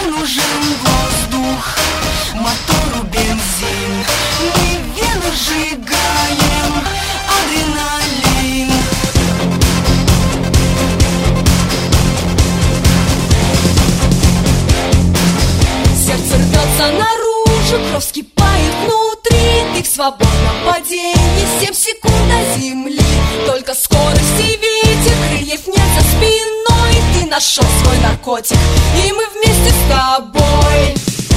огню нужен воздух, мотору бензин. Мы в венах сжигаем адреналин. Сердце рвется наружу, кровь вскипает внутри. Ты в свободном падении, 7 секунд до земли. Только скорость и ветер, крыльев нет за спиной. Ты нашел свой наркотик, и мы вместе с тобой.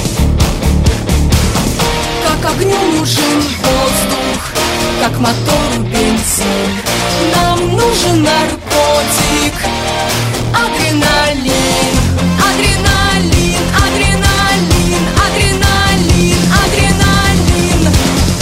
Как огню нужен воздух, как мотору бензин. Нам нужен наркотик, адреналин. Адреналин, адреналин, адреналин, адреналин.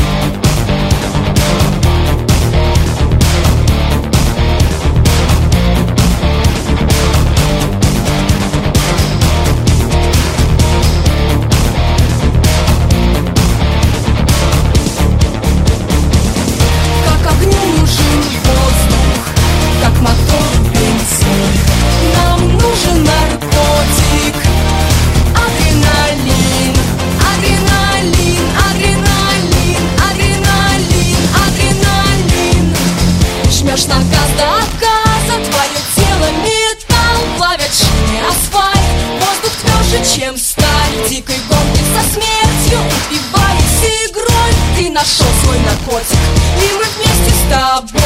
Как огню нужен воздух, как мотору бензин. Нам нужен наркотик, адреналин. Адреналин, адреналин, адреналин, адреналин. Жмешь на газ до отказа, твое тело металл. Плавят шины, асфальт, воздух тверже, чем сталь. В дикой гонке со смертью, упиваясь игрой. Ты нашел свой наркотик, и мы вместе с тобой.